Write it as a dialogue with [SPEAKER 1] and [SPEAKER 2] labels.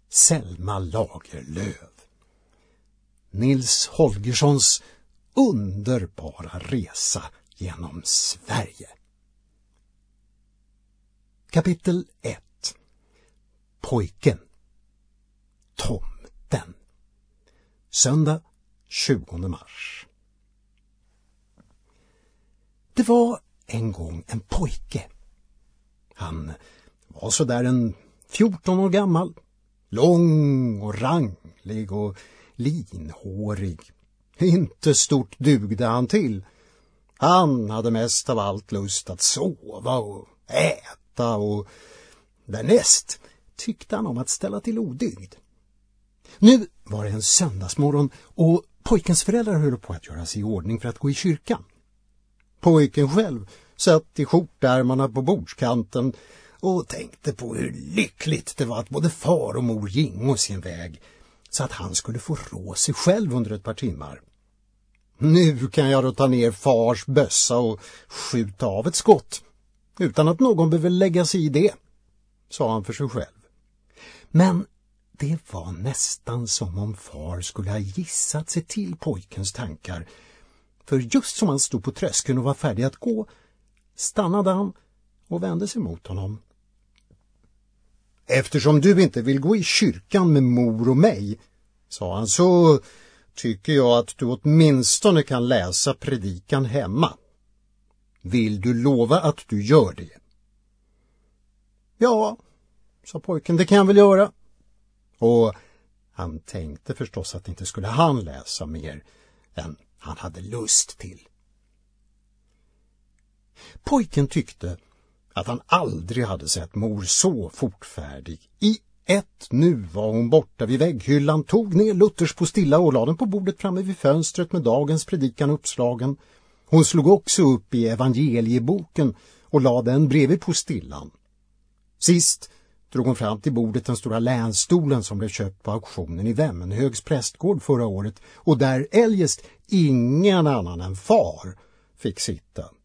[SPEAKER 1] Selma Lagerlöf. Nils Holgerssons underbara resa genom Sverige. Kapitel 1. Pojken. Tomten. Söndag 20 mars. Det var en gång en pojke. Han var så där en 14 år gammal. Lång och ranglig och linhårig. Inte stort dugde han till. Han hade mest av allt lust att sova och äta och därnäst tyckte han om att ställa till odygd. Nu var det en söndagsmorgon och pojkens föräldrar höll på att göra sig i ordning för att gå i kyrkan. Pojken själv satt i skjortärmarna på bordskanten och tänkte på hur lyckligt det var att både far och mor gingo sin väg så att han skulle få rå sig själv under ett par timmar. Nu kan jag då ta ner fars bössa och skjuta av ett skott utan att någon behöver lägga sig i det, sa han för sig själv. Men det var nästan som om far skulle ha gissat sig till pojkens tankar. För just som han stod på tröskeln och var färdig att gå stannade han och vände sig mot honom. Eftersom du inte vill gå i kyrkan med mor och mig, sa han, så tycker jag att du åtminstone kan läsa predikan hemma. Vill du lova att du gör det? Ja, sa pojken, det kan jag väl göra. Och han tänkte förstås att inte skulle han läsa mer än han hade lust till. Pojken tyckte att han aldrig hade sett mor så fortfärdig. I ett nu var hon borta vid vägghyllan, tog ner Luthers postilla och lade den på bordet framme vid fönstret med dagens predikan uppslagen. Hon slog också upp i evangelieboken och lade den bredvid postillan. Sist drog hon fram till bordet den stora länstolen som blev köpt på auktionen i Vemmenhögs prästgård förra året och där eljest ingen annan än far fick sitta.